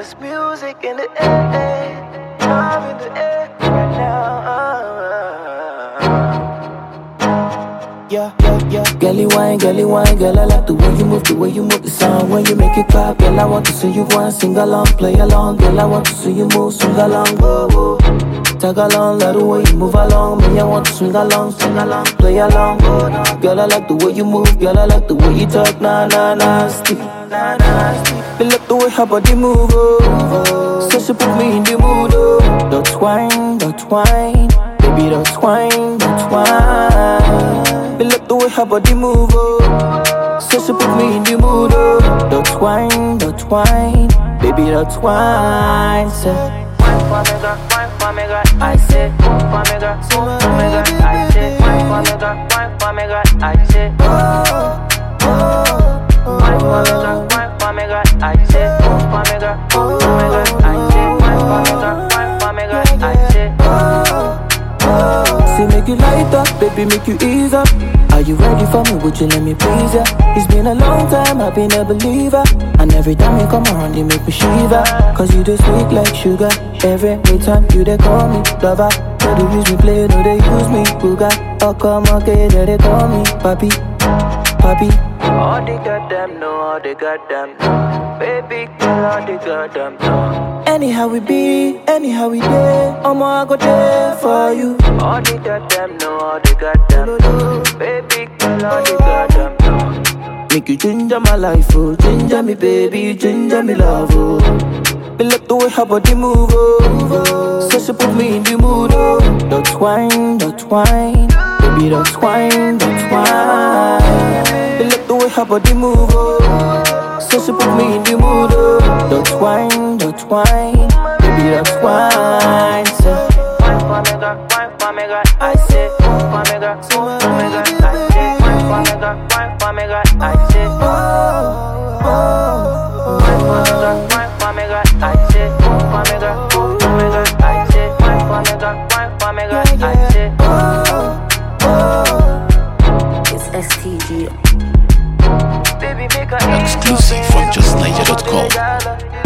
There's music in the air, love in the air right now. Yeah. Girlie wine, girl, I like the way you move the sound when you make it clap. Girl, I want to see you one, sing along, play along. Girl, I want to see you move, swing along, whoa. Tag along, love the way you move along. Me, I want to swing along, play along. Girl, I like the way you move, girl, I like the way you talk, nasty. Feel up the way her body move, oh. So she put me in the mood, oh. Don't whine, baby, don't whine. Feel up the way her body move, oh. So she put me in the mood, oh. Don't whine, baby, don't whine. Wine for me, girl, I say. Wine for me, girl, I say. Wine for me, girl, I say. Wine for me, girl, I say. Wine for me, girl, I say. Wine for me, girl, I say. Say make you light up, baby, make you ease up. Are you ready for me? Would you let me please ya? It's been a long time, I've been a believer. And every time you come around, you make me shiver. Cause you just sweet like sugar. Every time you they call me lover. No they use me play, no they use me booga. Oh come okay, they call me papi. All the goddamn know, baby girl, all the goddamn know. Anyhow we be, anyhow we there, I go there for you. All the goddamn know, baby girl, all the goddamn know. Make you ginger my life, oh, ginger me baby, ginger me love, oh. Feel up the way her body move, oh. So she put me in the mood, oh. Don't whine, baby, don't whine. Feel up the way her body move, oh. So she put me in the mood, oh. Don't whine, baby, don't whine. So wine for me, girl, I say. Wine for me, girl, I say. Wine for me, girl, I say. Wine for me, girl, I say. Wine for me, girl, I say. Wine for me, girl, I say. It's STG. Baby, make a Exclusive from justniger.com.